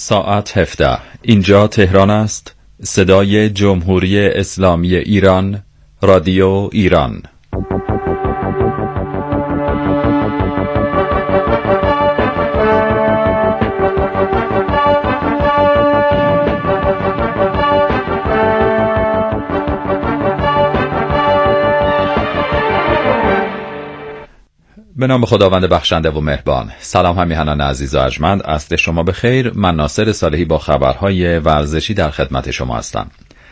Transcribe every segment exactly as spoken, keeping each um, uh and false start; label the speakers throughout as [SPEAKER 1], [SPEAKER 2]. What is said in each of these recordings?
[SPEAKER 1] ساعت هفده. اینجا تهران است. صدای جمهوری اسلامی ایران، رادیو ایران. به نام خداوند بخشنده و مهربان. سلام همیهنان عزیز و ارجمند، عصر شما بخیر. من ناصر صالحی با خبرهای ورزشی در خدمت شما هستم.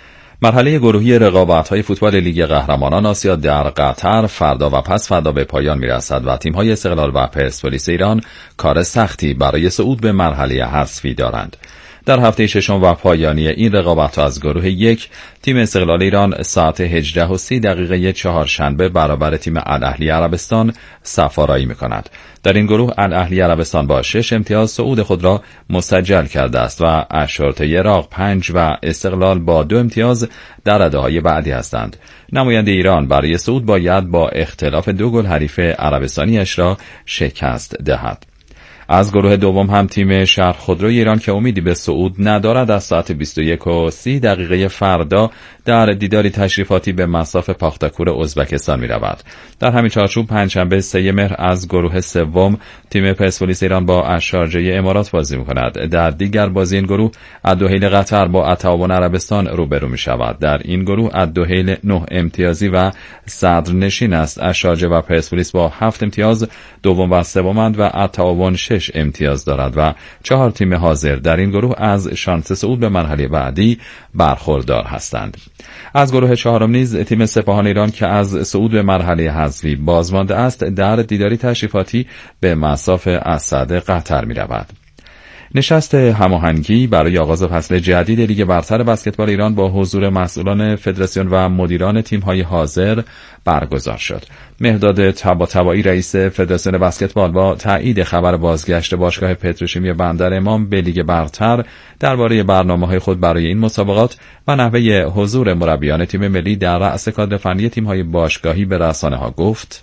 [SPEAKER 1] مرحله گروهی رقابت‌های فوتبال لیگ قهرمانان آسیا در قطر فردا و پس فردا به پایان می‌رسد و تیم‌های استقلال و پرسپولیس ایران کار سختی برای صعود به مرحله حذفی دارند. در هفته ششم و پایانی این رقابت از گروه یک، تیم استقلال ایران ساعت هجده و سی دقیقه چهارشنبه برابر تیم الاهلی عربستان سفارایی می‌کند. در این گروه الاهلی عربستان با شش امتیاز صعود خود را مسجل کرده است و اشرطه عراق پنج و استقلال با دو امتیاز در رده‌های بعدی هستند. نماینده ایران برای صعود باید با اختلاف دو گل حریف عربستانیش را شکست دهد. از گروه دوم هم تیم شرق خودروی ایران که امیدی به صعود ندارد از ساعت بیست و یک و سی دقیقه فردا در دیداری تشریفاتی به مصاف پاختاکور ازبکستان می رود. در همین چارچوب پنجشنبه سه مهر از گروه سوم تیم پرسپولیس ایران با الشارجه امارات بازی می کند. در دیگر بازی این گروه الدحیل قطر با التعاون عربستان روبرو می شود. در این گروه الدحیل نه امتیازی و صدرنشین است. الشارجه و پرسپولیس با هفت امتیاز دوم و سومند و التعاون شش امتیاز دارد و چهار تیم حاضر در این گروه از شانس صعود به مرحله بعدی برخوردار هستند. از گروه چهارم نیز تیم سپاهان ایران که از صعود به مرحله حذفی بازمانده است در دیداری تشریفاتی به مصاف اسد قطر می رود. نشست هماهنگی برای آغاز فصل جدید لیگ برتر بسکتبال ایران با حضور مسئولان فدراسیون و مدیران تیم‌های حاضر برگزار شد. مهداد طباطبایی رئیس فدراسیون بسکتبال با تایید خبر بازگشت باشگاه پتروشیمی بندر امام به لیگ برتر درباره برنامه‌های خود برای این مسابقات و نحوه حضور مربیان تیم ملی در رأس کادر فنی تیم‌های باشگاهی به رسانه‌ها گفت: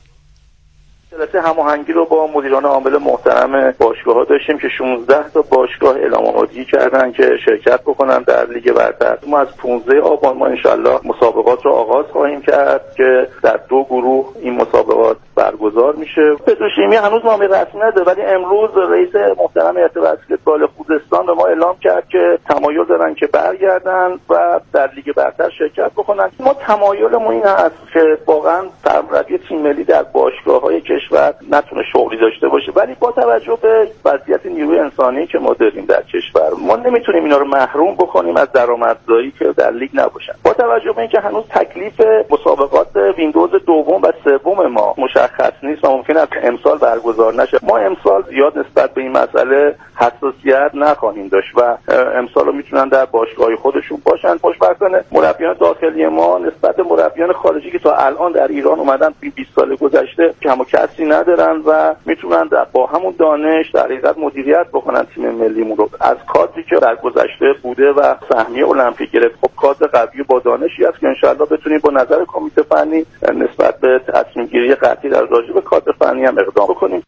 [SPEAKER 2] جلسه هماهنگی رو با مدیران عامل محترم باشگاه‌ها داشتیم که شانزده تا باشگاه اعلام آمادگی کردن که شرکت بکنن در لیگ برتر. ما از پانزده آبان ما انشالله مسابقات رو آغاز خواهیم کرد که در دو گروه این مسابقات برگزار میشه. پتروشیمی هنوز نامه رسمی نداره ولی امروز رئیس محترم هیئت بسکتبال خوزستان به ما اعلام کرد که تمایل دارن که برگردن و در لیگ برتر شرکت بکنن. ما تمایلمون این هست که واقعا سرمربی تیم ملی در باشگاه‌های کشور نتونه شغلی داشته باشه، ولی با توجه به وضعیت نیروی انسانی که ما داریم در کشور ما نمیتونیم اینا رو محروم بکنیم از درآمدزایی که در لیگ نباشن. با توجه به اینکه هنوز تکلیف مسابقات ویندوز دوم و سوم ما مشخص نیست و ممکن است امسال برگزار نشه، ما امسال زیاد نسبت به این مسئله حساسیت نخواهیم داشت و امسال رو میتونن در باشگاه خودشون باشن. خوشبختانه مربیان داخلی ما نسبت به مربیان خارجی که تا الان در ایران اومدن بیست سال گذشته کم و کسی ندارن و میتونن با همون دانش در حقیقت مدیریت بکنن تیم ملیمون رو. از کادری که در گذشته بوده و سهمیه المپیک گرفت، خب کادر قوی با دانشی است که انشالله بتونیم با نظر کمیته فنی نسبت به تصمیم گیری قطعی در راجع به کادر فنی هم اقدام بکنیم.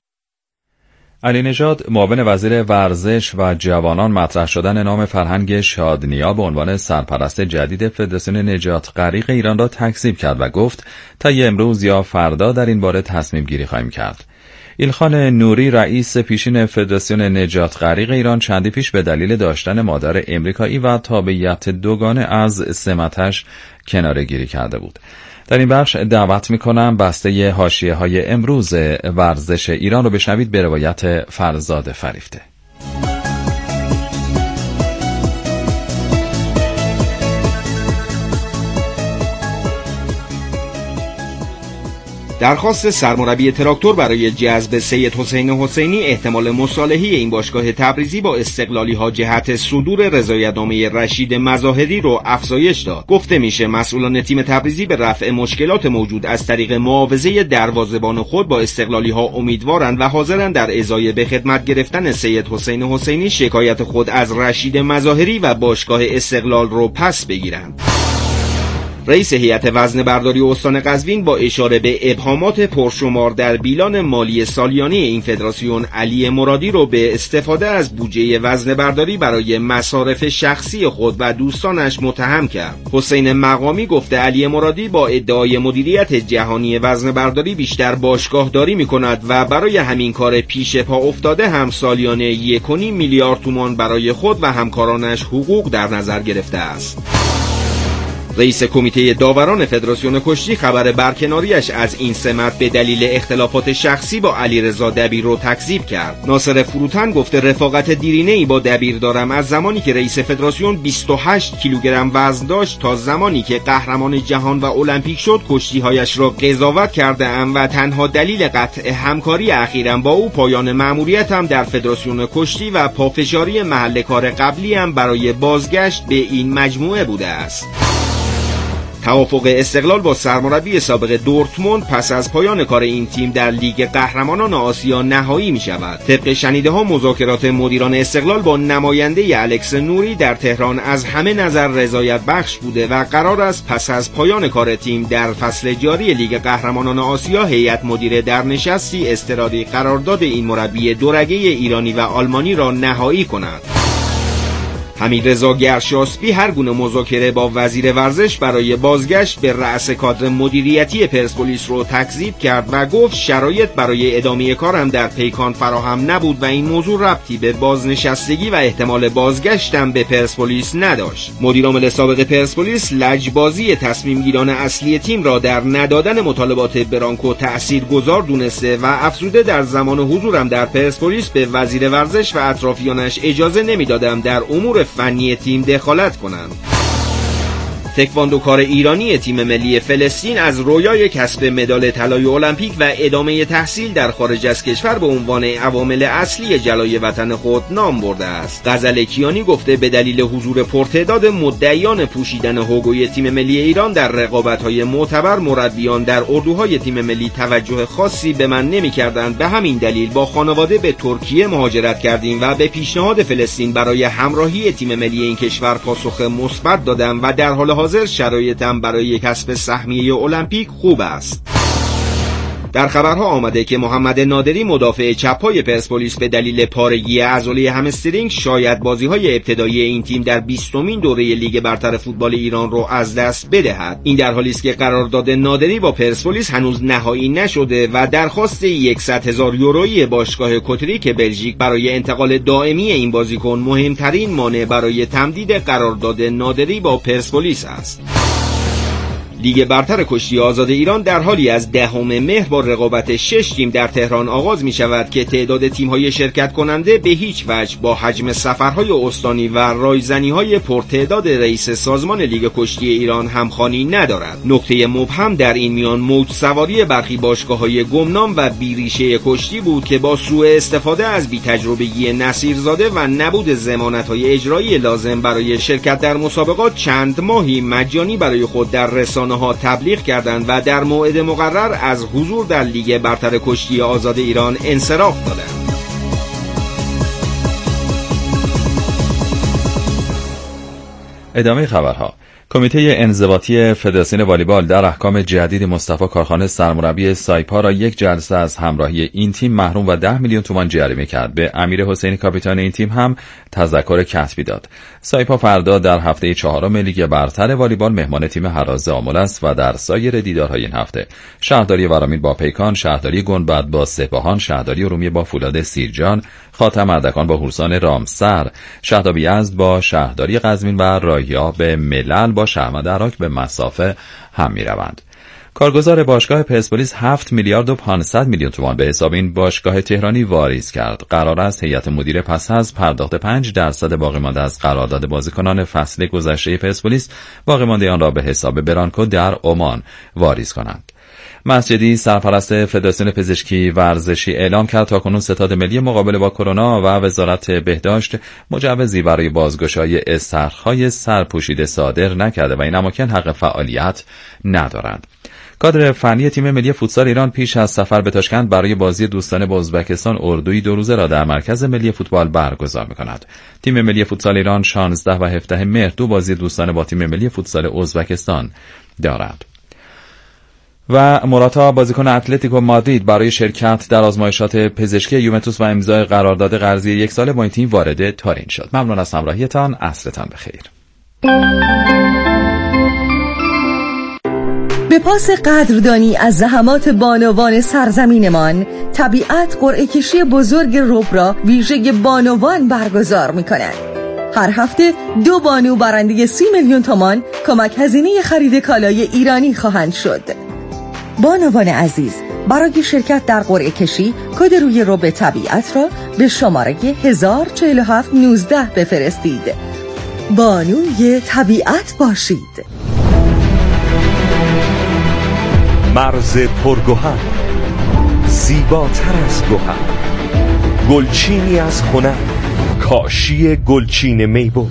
[SPEAKER 1] علی نژاد معاون وزیر ورزش و جوانان مطرح شدن نام فرهنگ شادنیا به عنوان سرپرست جدید فدراسیون نجات غریق ایران را تکذیب کرد و گفت تا امروز یا فردا در این باره تصمیم گیری خواهیم کرد. ایلخان نوری رئیس پیشین فدراسیون نجات غریق ایران چندی پیش به دلیل داشتن مادر امریکایی و تابعیت دوگانه از سمتش کناره‌گیری کرده بود. در این بخش دعوت می‌کنم بسته حاشیه‌های امروز ورزش ایران رو بشنوید به روایت فرزاد فریفته.
[SPEAKER 3] درخواست سرمربی تراکتور برای جذب سید حسین حسینی احتمال مصالحه این باشگاه تبریزی با استقلالی ها جهت صدور رضایتنامه رشید مظاهری رو افزایش داد. گفته میشه مسئولان تیم تبریزی به رفع مشکلات موجود از طریق معاوضه دروازه‌بان خود با استقلالی ها امیدوارند و حاضرند در ازای به خدمت گرفتن سید حسین حسینی شکایت خود از رشید مظاهری و باشگاه استقلال رو پس بگیرند. رئیس هیئت وزنه‌برداری استان قزوین با اشاره به ابهامات پرشمار در بیلان مالی سالیانه این فدراسیون، علی مرادی رو به استفاده از بودجه وزنه‌برداری برای مصارف شخصی خود و دوستانش متهم کرد. حسین مقامی گفته علی مرادی با ادعای مدیریت جهانی وزنه‌برداری بیشتر باشگاهداری می‌کند و برای همین کار پیش پا افتاده هم سالیانه یک و نیم میلیارد تومان برای خود و همکارانش حقوق در نظر گرفته است. رئیس کمیته داوران فدراسیون کشتی خبر برکناریش از این سمت به دلیل اختلافات شخصی با علیرضا دبیر رو تکذیب کرد. ناصر فروتن گفته رفاقت دیرینه‌ای با دبیر دارم از زمانی که رئیس فدراسیون بیست و هشت کیلوگرم وزن داشت تا زمانی که قهرمان جهان و المپیک شد کشتی‌هایش را قضاوت کرده ام و تنها دلیل قطع همکاری اخیراً با او پایان مأموریتم در فدراسیون کشتی و پافشاری محل کار قبلیم برای بازگشت به این مجموعه بوده است. توافق استقلال با سرمربی سابق دورتموند پس از پایان کار این تیم در لیگ قهرمانان آسیا نهایی می شود. طبق شنیده ها مذاکرات مدیران استقلال با نماینده الکس نوری در تهران از همه نظر رضایت بخش بوده و قرار است پس از پایان کار تیم در فصل جاری لیگ قهرمانان آسیا هیئت مدیره در نشستی اضطراری قرارداد این مربی دورگه ایرانی و آلمانی را نهایی کند. حمیدرضا گرشاسبی هر گونه مذاکره با وزیر ورزش برای بازگشت به رأس کادر مدیریتی پرسپولیس رو تکذیب کرد و گفت شرایط برای ادامه کارم در پیکان فراهم نبود و این موضوع ربطی به بازنشستگی و احتمال بازگشتم به پرسپولیس نداشت. مدیر عامل سابق پرسپولیس لجبازی تصمیم گیران اصلی تیم را در ندادن مطالبات برانکو تأثیرگذار دونسته و افزوده در زمان حضورم در پرسپولیس به وزیر ورزش و اطرافیانش اجازه نمیدادم در امور فنی تیم دخالت کنند. تکواندوکار ایرانی تیم ملی فلسطین از رویای کسب مدال طلای المپیک و ادامه تحصیل در خارج از کشور به عنوان عوامل اصلی جلای وطن خود نام برده است. غزل کیانی گفته به دلیل حضور پرتعداد مدعیان پوشیدن هوگوی تیم ملی ایران در رقابت‌های معتبر مربیان در اردوهای تیم ملی توجه خاصی به من نمی‌کردند. به همین دلیل با خانواده به ترکیه مهاجرت کردیم و به پیشنهاد فلسطین برای همراهی تیم ملی این کشور پاسخ مثبت دادم و در حال حاضر شرایطم برای کسب سهمیه المپیک خوب است. در خبرها آمده که محمد نادری مدافع چپ‌های پرسپولیس به دلیل پارگی عضله همسترینگ شاید بازی‌های ابتدایی این تیم در بیستمین دوره لیگ برتر فوتبال ایران را از دست بدهد. این در حالی است که قرارداد نادری با پرسپولیس هنوز نهایی نشده و درخواست صد هزار یورویی باشگاه کوتریک بلژیک برای انتقال دائمی این بازیکن مهمترین مانع برای تمدید قرارداد نادری با پرسپولیس است. لیگ برتر کشتی آزاد ایران در حالی از دهم مهر با رقابت شش تیم در تهران آغاز می شود که تعداد تیم‌های شرکت کننده به هیچ وجه با حجم سفرهای استانی و رایزنی‌های پرتعداد رئیس سازمان لیگ کشتی ایران همخوانی ندارد. نکته مبهم در این میان موج سواری برخی باشگاه‌های گمنام و بیریشه کشتی بود که با سوء استفاده از بی‌تجربگی نصیرزاده و نبود ضمانت‌های اجرایی لازم برای شرکت در مسابقات چند ماهی مجانی برای خود در رسانه ها تبلیغ کردند و در موعد مقرر از حضور در لیگ برتر کشتی آزاد ایران انصراف دادند.
[SPEAKER 1] ادامه خبرها. کمیته انضباطی فدراسیون والیبال در احکام جدید مصطفی کارخانه سرمربی سایپا را یک جلسه از همراهی این تیم محروم و ده میلیون تومان جریمه کرد. به امیر حسینی کاپیتان این تیم هم تذکر کتبی داد. سایپا فردا در هفته چهارم لیگ برتر والیبال مهمان تیم هراز آمل است و در سایر دیدارهای این هفته شهرداری ورامین با پیکان، شهرداری گنبد با سپاهان، شهرداری ارومیه با فولاد سیرجان، خاتم اردکان با هورسان رامسر، شهداب یزد با شهرداری قزوین و رایاب ملل با شهرمند عراق به مسافه هم می روند. کارگزار باشگاه پرسپولیس هفت میلیارد و پانصد میلیون تومان به حساب این باشگاه تهرانی واریز کرد. قرار است هیئت مدیره پس از پرداخت پنج درصد باقی مانده از قرارداد بازیکنان فصل گذشته پرسپولیس باقی مانده آن را به حساب برانکو در عمان واریز کنند. مسجدی سرپرست فدراسیون پزشکی ورزشی اعلام کرد تاکنون ستاد ملی مقابله با کرونا و وزارت بهداشت مجوزی برای بازگشایی استخرهای سرپوشیده صادر نکرده و این اماکن حق فعالیت ندارند. کادر فنی تیم ملی فوتسال ایران پیش از سفر به تاشکند برای بازی دوستانه با ازبکستان اردوی دو روزه را در مرکز ملی فوتبال برگزار می‌کند. تیم ملی فوتسال ایران شانزده و هفده مهر دو بازی دوستانه با تیم ملی فوتسال ازبکستان دارد. و موراتا بازیکن اتلتیکو مادرید برای شرکت در آزمایشات پزشکی یوونتوس و امضای قرارداد قرضی یک ساله با این تیم وارد تورین شد. ممنون از همراهیتان. عصرتان بخیر.
[SPEAKER 4] به پاس قدردانی از زحمات بانوان سرزمینمان، طبیعت قرعه کشی بزرگ رب را ویژه بانوان برگزار می‌کند. هر هفته دو بانو برنده سی میلیون تومان کمک هزینه خرید کالای ایرانی خواهند شد. بانوان عزیز، برای شرکت در قرعه کشی کد روی رب طبیعت را به شماره هزار و چهل و هفت نوزده بفرستید. بانوی طبیعت باشید.
[SPEAKER 5] مرز پرگوهر، زیباتر از گوهر، گلچینی از هنر، کاشی گلچین میبود.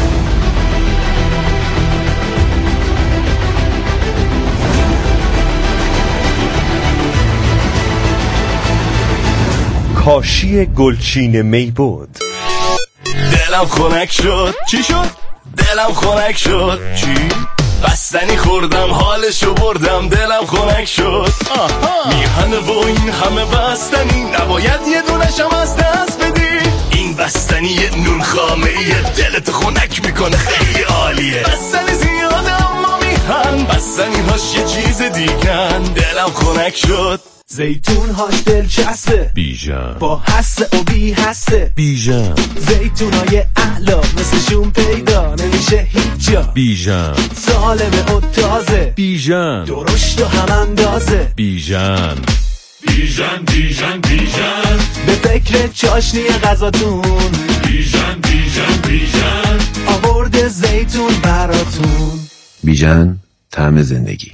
[SPEAKER 5] کاشی گلچین میبود.
[SPEAKER 6] دلم خنک شد. چی شد؟ دلم خنک شد. چی؟ بستنی خوردم حالشو بردم دلم خنک شد. میهنه و این همه بستنی نباید یه دونشم از دست بدی. این بستنی یه نون خامه یه دلت خنک میکنه خیلی عالیه. بستنی زیاده اما میهن بستنی هاش یه چیز دیگن. دلم خنک شد.
[SPEAKER 7] زیتون هاش دلچسبه
[SPEAKER 5] بیژن،
[SPEAKER 7] با هسته و بی هسته
[SPEAKER 5] بیژن،
[SPEAKER 7] زیتون های اعلا مثلشون پیدا نمیشه هیچ جا.
[SPEAKER 5] بیژن،
[SPEAKER 7] سالمه و تازه
[SPEAKER 5] بیژن،
[SPEAKER 7] درشت و هم اندازه.
[SPEAKER 5] بیژن،
[SPEAKER 6] بیژن بیژن بیژن
[SPEAKER 7] به فکر چاشنی غذاتون.
[SPEAKER 6] بیژن بیژن بیژن
[SPEAKER 7] آورده زیتون براتون.
[SPEAKER 8] بیژن، طعم زندگی.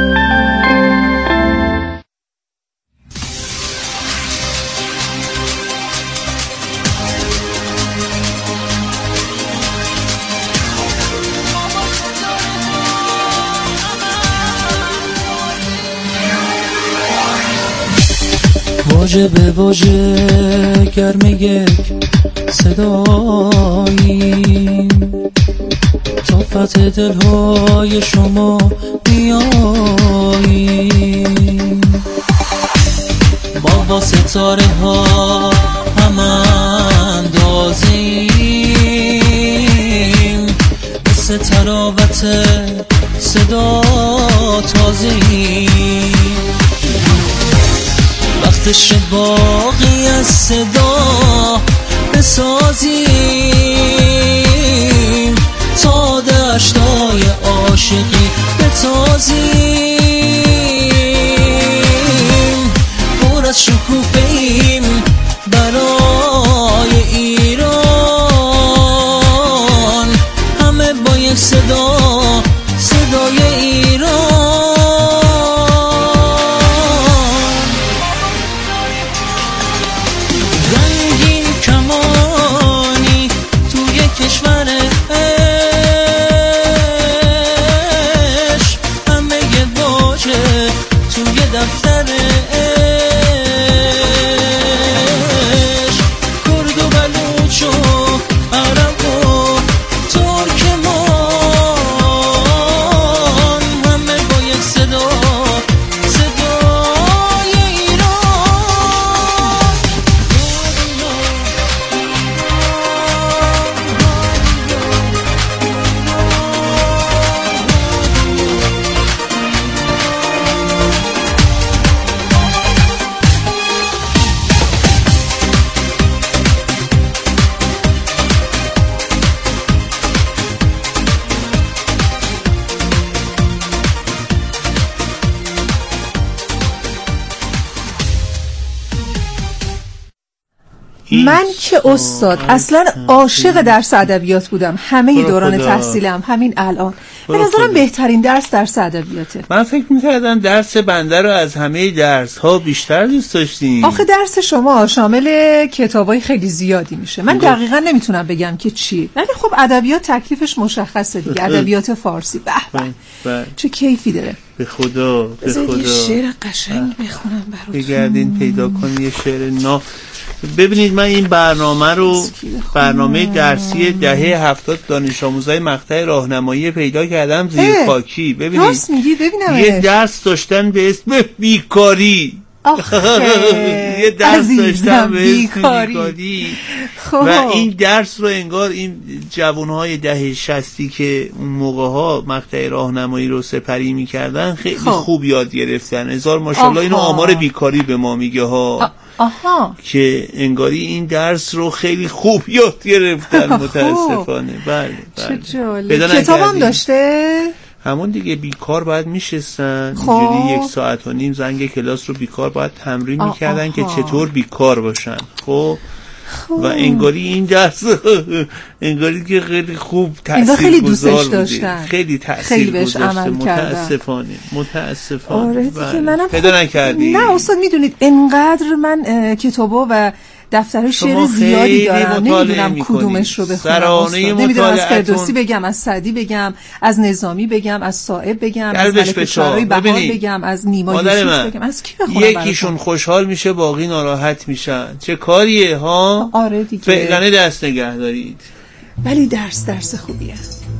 [SPEAKER 9] واژه به واژه گرم یک صداییم، تا فتح دلهای شما بیاییم. ما با ستاره ها هم اندازیم، مثل تراوت صدا تازه‌ایم. وقتش باقی از صدا بسازیم، تا دشتای عاشقی بتازیم. پر از شکوفه‌ایم برای ایران، همه با یک صدا، صدای ایران.
[SPEAKER 10] من که استاد اصلا عاشق درس ادبیات بودم، همه دوران تحصیلم، همین الان به نظرم بهترین درس درس ادبیاته.
[SPEAKER 11] من فکر می‌کردم درس بنده رو از همه درس‌ها بیشتر دوست داشتین.
[SPEAKER 10] آخه درس شما شامل کتابای خیلی زیادی میشه، من دقیقاً نمیتونم بگم که چی، ولی خب ادبیات تکلیفش مشخصه دیگه. ادبیات فارسی به به چه کیفی داره.
[SPEAKER 11] به خدا به خدا
[SPEAKER 10] یه شعر قشنگ بخونم براتون.
[SPEAKER 11] بگردین پیدا کنین یه شعر ناب ببینید من این برنامه رو برنامه درسی دهه هفتاد دانش آموزای مقطع راهنمایی پیدا کردم زیر خاکی. ببینید
[SPEAKER 10] راست میگی ببینم
[SPEAKER 11] یه درس داشتن به اسم بیکاری. یه درس داشتن به اسم بیکاری و این درس رو انگار این جوانهای دهه شصتی که اون موقع ها مقطع راهنمایی رو سپری میکردن خیلی خوب, خوب یاد گرفتن. هزار ماشاءالله. اینو آمار بیکاری به ما میگه ها. آها. که انگاری این درس رو خیلی خوب یاد گرفتن متاسفانه. بله بله.
[SPEAKER 10] چه جالب. کتابم داشته؟
[SPEAKER 11] همون دیگه بیکار باید میشستن اینجوری یک ساعت و نیم زنگ کلاس رو بیکار باید تمرین میکردن که چطور بیکار باشن. خب و انگاری این درس انگاری که خیلی خوب تاثیرگذار بوده، خیلی تاثیر گذاشته. متاسفانه متاسفانه.
[SPEAKER 10] آره دیگه منم
[SPEAKER 11] پیدا نکردی.
[SPEAKER 10] نه استاد میدونید انقدر من کتابا و دفتر شعر زیادی دارم نمیدونم کدومش رو بخونم. نمیدونم از فردوسی بگم، از سعدی بگم، از نظامی بگم، از صائب بگم، از ملک شعرهای بهار بگم، از نیما یوسف بگم. از کی بخونم؟
[SPEAKER 11] یکیشون خوشحال میشه باقی ناراحت میشن. چه کاریه ها؟
[SPEAKER 10] آره دیگه.
[SPEAKER 11] فعلا دست نگه دارید.
[SPEAKER 10] ولی درس درس خوبیه.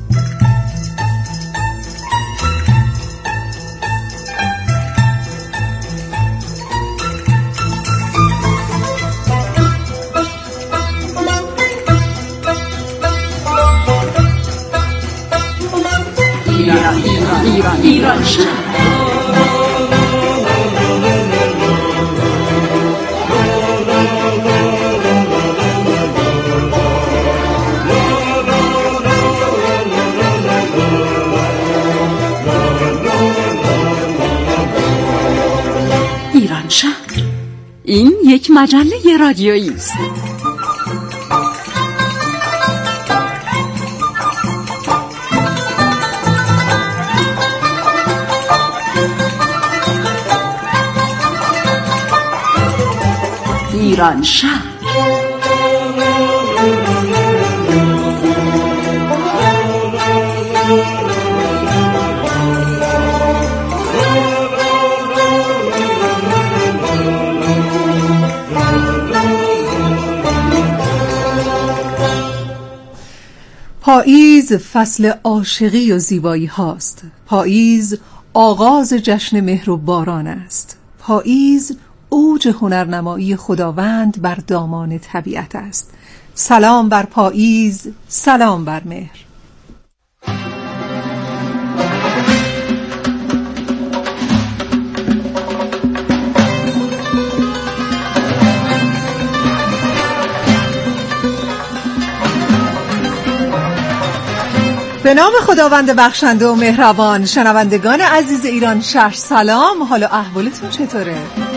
[SPEAKER 12] ایران ایران ایران ایران شهر. ایران شهر این یک مجله رادیویی است. ایران شهر.
[SPEAKER 10] پاییز فصل عاشقی و زیبایی هاست. پاییز آغاز جشن مهر و باران است. پاییز اوج هنرنمایی خداوند بر دامان طبیعت است. سلام بر پاییز، سلام بر مهر. به نام خداوند بخشنده و مهربان. شنوندگان عزیز ایران شهر سلام. حالا احوالتون چطوره؟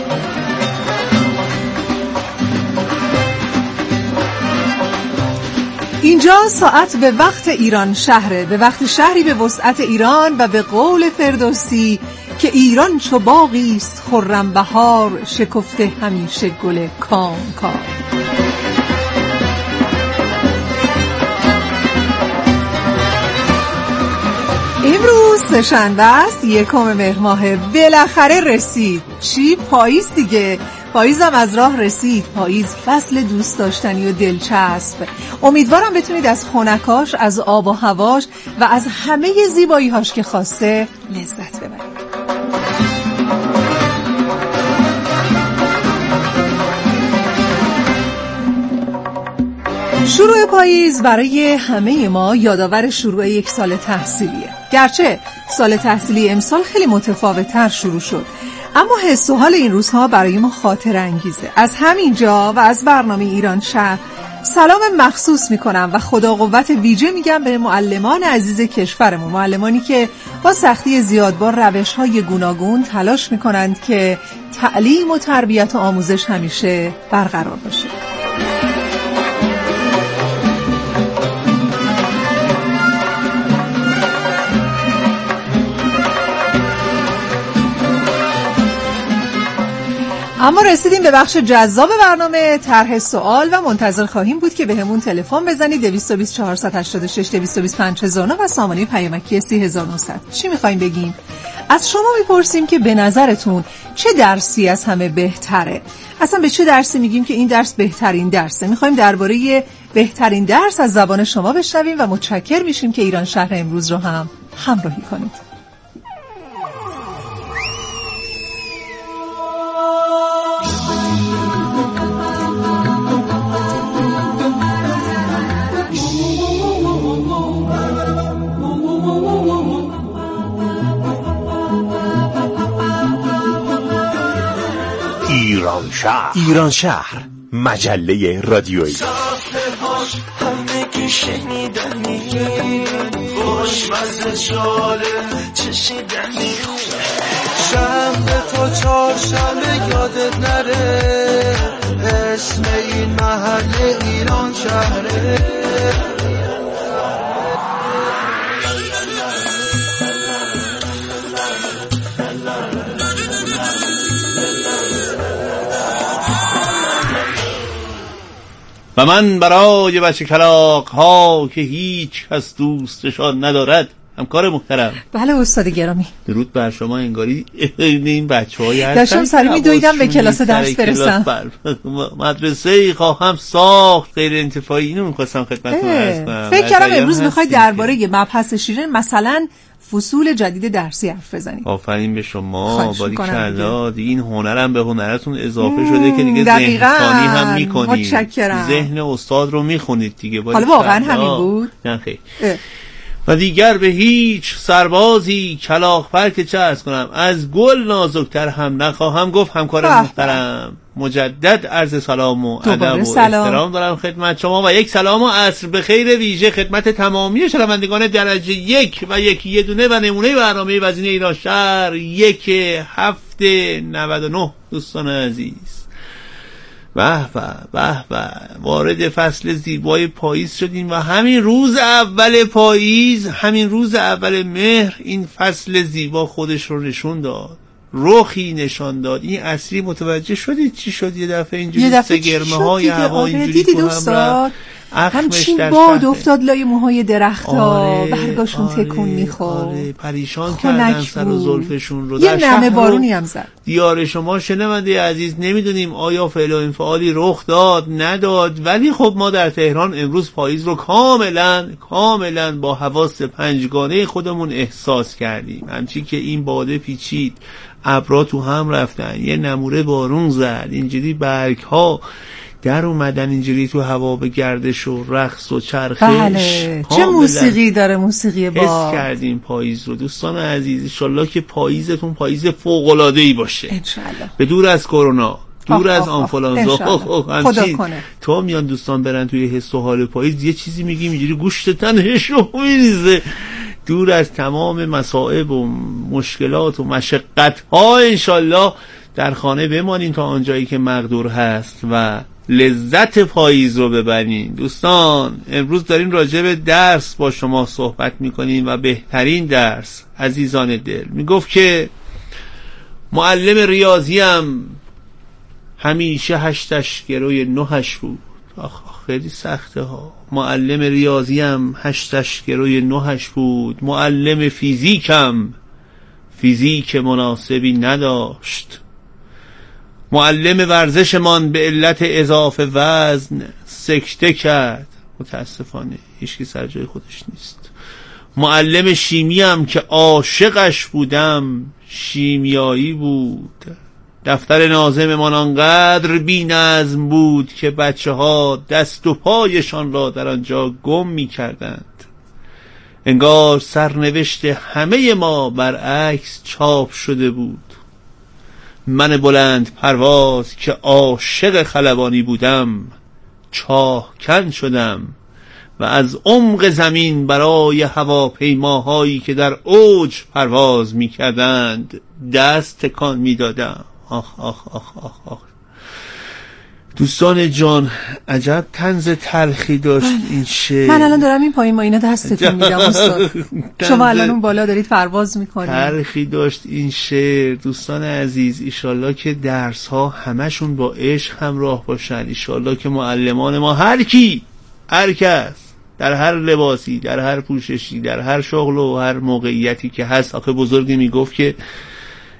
[SPEAKER 10] اینجا ساعت به وقت ایران شهره، به وقت شهری به وسعت ایران و به قول فردوسی که ایران چو باغی است خرم بهار، شکفته همیشه گل کام کار. امروز سه‌شنبه است، یکم مهر ماه. بالاخره رسید. چی؟ پاییز دیگه. پاییزم از راه رسید. پاییز فصل دوست داشتنی و دلچسب. امیدوارم بتونید از خنکاش، از آب و هواش و از همه زیبایی‌هاش که خواسته لذت ببرید. شروع پاییز برای همه ما یادآور شروع یک سال تحصیلیه. گرچه سال تحصیلی امسال خیلی متفاوت‌تر شروع شد، اما حس و حال این روزها برای ما خاطره انگیزه. از همینجا و از برنامه ایران شهر سلام مخصوص میکنم و خدا قوت ویژه میگم به معلمان عزیز کشورمون، معلمانی که با سختی زیاد با روش‌های گوناگون تلاش میکنند که تعلیم و تربیت و آموزش همیشه برقرار باشه. اما رسیدیم به بخش جذاب برنامه، طرح سوال، و منتظر خواهیم بود که بهمون تلفن بزنید دویست و بیست چهارصد و هشتاد و شش دویست و بیست پنج هزار و نه و سامانه پیامکی سی هزار و نهصد. چی میخوایم بگیم؟ از شما میپرسیم که به نظرتون چه درسی از همه بهتره؟ اصلا به چه درسی میگیم که این درس بهترین درسه؟ میخوایم درباره بهترین درس از زبان شما بشنویم و متشکر میشیم که ایران شهر امروز رو هم همراهی کنید.
[SPEAKER 5] ایران شهر ایران شهر مجله رادیویی.
[SPEAKER 6] همگی شنیدنی خوشمزه شاله چشیدنی شهر تو چهارشنبه یادت نره اسم این محله ایران شهره.
[SPEAKER 11] و من برای بچه کلاغ ها که هیچ کس دوستشان ندارد، همکار محترم.
[SPEAKER 10] بله استاد گرامی.
[SPEAKER 11] درود بر شما. انگاری این بچه‌هایی هستن
[SPEAKER 10] داشتم سری می‌دویدم به کلاس درس برسم.
[SPEAKER 11] مدرسه‌ای خواهم ساخت غیر انتفاعی. اینو می‌خواستم خدمتتون عرض کنم.
[SPEAKER 10] فکر کردم امروز می‌خواید درباره مبحث شیرین مثلا فصول جدید درسی حرف بزنید.
[SPEAKER 11] آفرین به شما. باریکلا. دیگه این هنرم به هنرتون اضافه شده که دیگه ذهن خوانی هم می‌کنید. ذهن استاد رو می‌خونید دیگه.
[SPEAKER 10] حالا واقعا همین بود؟
[SPEAKER 11] نه خیر. و دیگر به هیچ سربازی کلاغ پر که چه عرض کنم از گل نازکتر هم نخواهم گفت. همکار محترم مجدد عرض سلام و ادب و احترام دارم خدمت شما و یک سلام و عصر بخیر ویژه خدمت تمامی شنوندگان درجه یک و یک یه دونه و نمونه برنامه وزین ایران شهر یک هفته نود و نه. دوستان عزیز به به به به وارد فصل زیبای پاییز شدیم و همین روز اول پاییز، همین روز اول مهر این فصل زیبا خودش رو نشون داد، رخی نشان داد. این اصلی متوجه شدید چی شد؟ یه دفعه اینجوری سگرمه های هوا اینجوری تو هم رفت،
[SPEAKER 10] همچین باد افتاد لای موهای درخت ها، برگاشون آره، تکون میخورد،
[SPEAKER 11] آره، پریشان کردن سر و زلفشون رو.
[SPEAKER 10] یه نمه بارونی هم زد.
[SPEAKER 11] دیار شما شنونده عزیز نمیدونیم آیا فعل و انفعالی رخ داد نداد، ولی خب ما در تهران امروز پاییز رو کاملا کاملا با حواس پنجگانه خودمون احساس کردیم. همچی که این باده پیچید، ابرا تو هم رفتن، یه نموره بارون زد، اینجوری برگ ها در اومدن اینجوری تو هوا به گردش و رقص و چرخش.
[SPEAKER 10] بله. چه موسیقی داره موسیقی باد.
[SPEAKER 11] حس کردیم پاییز رو. دوستان عزیز انشالله که پاییزتون پاییز فوق‌العاده‌ای باشه
[SPEAKER 10] انشالله،
[SPEAKER 11] به دور از کرونا، دور از آنفولانزا.
[SPEAKER 10] خدا کنه.
[SPEAKER 11] تو میان دوستان برن توی حس و حال پاییز یه چیزی میگیم اینجوری گوشت تنش رو میریزه. دور از تمام مصائب و مشکلات و مشقت ها انشالله در خانه بمانیم تا آنجایی که مقدور هست و لذت پاییز رو ببرین. دوستان امروز داریم راجع به درس با شما صحبت میکنیم و بهترین درس عزیزان دل. میگفت که معلم ریاضیم همیشه هشتش گروی نهش بود. آخ خیلی سخته ها. معلم ریاضیم هشتش گروی نهش بود. معلم فیزیکم فیزیک مناسبی نداشت. معلم ورزشمان به علت اضافه وزن سکته کرد. متاسفانه هیچکی سر جای خودش نیست. معلم شیمی هم که عاشقش بودم شیمیایی بود. دفتر ناظممان آنقدر بی نظم بود که بچه ها دست و پایشان را در آنجا گم می کردند. انگار سرنوشت همه ما برعکس چاپ شده بود. من بلند پرواز که عاشق خلبانی بودم چاه کن شدم و از عمق زمین برای هواپیماهایی که در اوج پرواز می کردند دست تکان می دادم. آخ آخ آخ آخ آخ دوستان جان عجب طنز تلخی داشت این شعر.
[SPEAKER 10] من الان دارم این پایین ما اینا دستتون میدم استاد. شما الان اون بالا دارید پرواز میکنید.
[SPEAKER 11] تلخی داشت این شعر. دوستان عزیز ایشالله که درس ها همشون با عشق همراه باشن. ایشالله که معلمان ما هر کی هر کس در هر لباسی در هر پوششی در هر شغل و هر موقعیتی که هست. آخه بزرگی میگفت که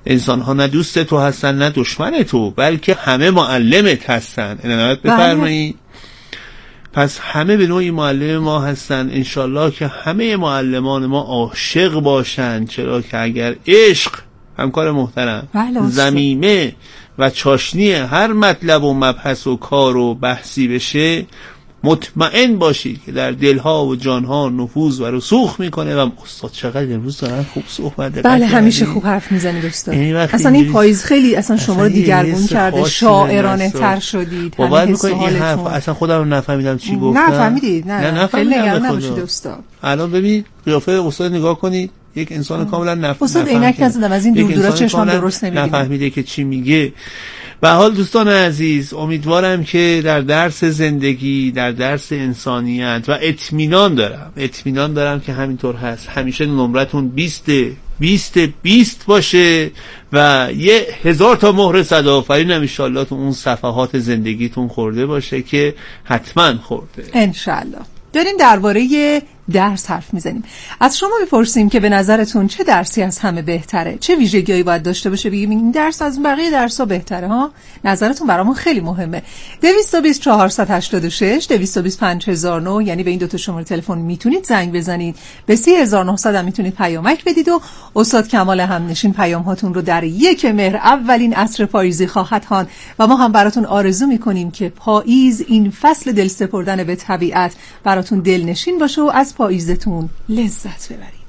[SPEAKER 11] انسان ها نه دوست تو هستن نه دشمن تو، بلکه همه معلمت هستن. عنایت بفرمایید. پس همه به نوعی معلم ما هستن. انشالله که همه معلمان ما عاشق باشن، چرا که اگر عشق همکار محترم ضمیمه و چاشنی هر مطلب و مبحث و کار و بحثی بشه، مطمئن باشید که در دلها و جانها نفوذ و رسوخ میکنه. و استاد چقدر امروز دارن خوب صحبت.
[SPEAKER 10] بله همیشه خوب حرف میزنید استاد. اصلا این پاییز خیلی اصلا شما رو دیگرگون کرده، شاعرانه تر شدید.
[SPEAKER 11] باور میکنید این حرف اصلا خودم رو نفهمیدم چی گفتم.
[SPEAKER 10] نه فهمیدید؟ نه نه خیلی نگران نباشید استاد.
[SPEAKER 11] الان ببین قیافه استاد نگاه کنید، یک انسان کاملا نف...
[SPEAKER 10] استاد عینک نزدم از این دور دورا چشمم درست نمیبینه،
[SPEAKER 11] نفهمیده که چی میگه. به حال دوستان عزیز، امیدوارم که در درس زندگی، در درس انسانیت و اطمینان دارم اطمینان دارم که همینطور هست، همیشه نمرتون بیست بیست بیست باشه و یه هزار تا مهر صداآفرینم ان شاءالله تو اون صفحات زندگیتون خورده باشه که حتما خورده
[SPEAKER 10] ان شاءالله. داریم درباره درس حرف میزنیم. از شما میپرسیم که به نظرتون چه درسی از همه بهتره؟ چه ویژگی‌هایی باید داشته باشه بگیم این درس از بقیه درس‌ها بهتره ها؟ نظرتون برامون خیلی مهمه. دویست و بیست چهارصد و هشتاد و شش دویست و بیست پنج هزار و نه، یعنی به این دو تا شماره تلفن میتونید زنگ بزنید. به سی هزار و نهصد هم میتونید پیامک بدید و استاد کمال همنشین پیام هاتون رو در یک مهر اولین عصر پاییزی خواهد خواند و ما هم براتون آرزو میکنیم که پاییز، این فصل دل سپردن به طبیعت، براتون دلنشین باشه و از پاییزتون لذت ببرید.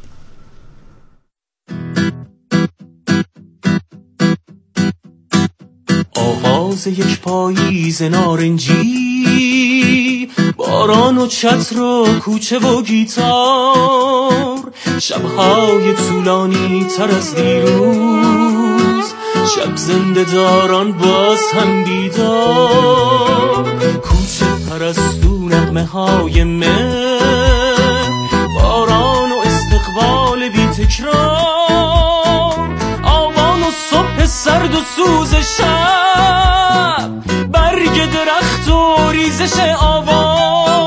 [SPEAKER 13] آغاز یک پاییز نارنجی، باران و چتر و کوچه و گیتار، شبهای طولانی تر از دیروز، شب زنده داران باز هم بیدار، کوچه پرستو نغمه های مه، باران و استقبال بی تکرار، آوان و صبح سرد و سوز شب، برگ درخت و ریزش آوان.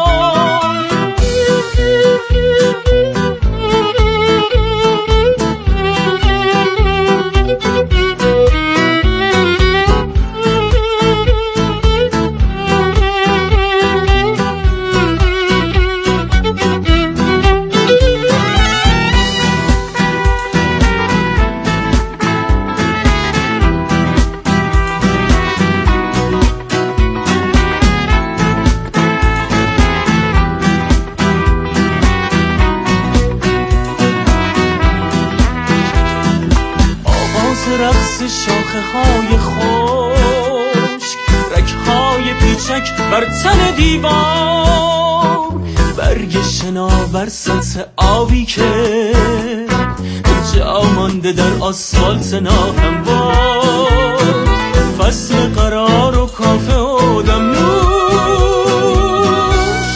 [SPEAKER 13] شاخه های خشک، رگ های پیچک بر تن دیوار، برگ شناور سطح آبی که جا مانده در آسفالت ناهموار، فصل قرار و کافه و دمنوش،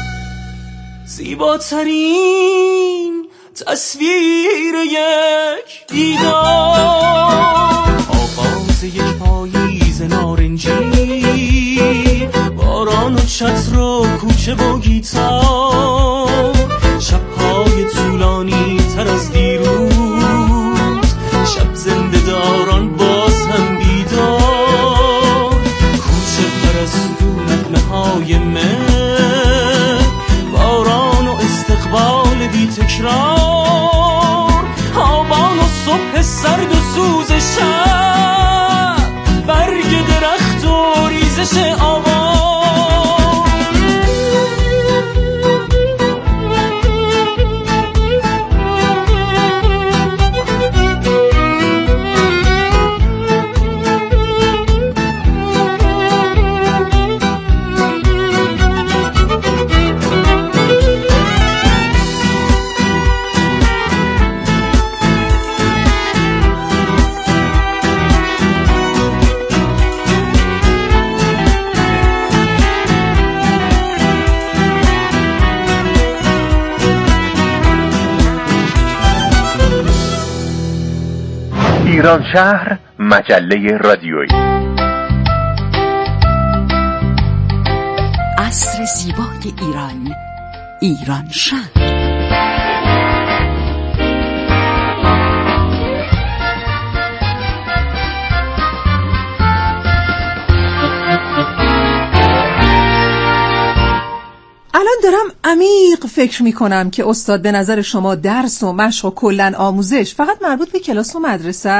[SPEAKER 13] زیباترین تصویر یک دیدار. یک پاییز نارنجی، باران و چتر و کوچه و گیتار، شبهای طولانی تر از دیروز، شب زنده داران باز هم بیدار، کوچه پرستو نغمه های مه، باران و استقبال بی تکرار، آبان و صبح سرد و سوز شب، برگ درخت و ریزش آوان.
[SPEAKER 5] ایران شهر، مجله رادیویی.
[SPEAKER 12] عصر زیبای ایران، ایران شهر.
[SPEAKER 10] عمیق فکر میکنم که استاد به نظر شما درس و مشق و کلن آموزش فقط مربوط به کلاس و مدرسه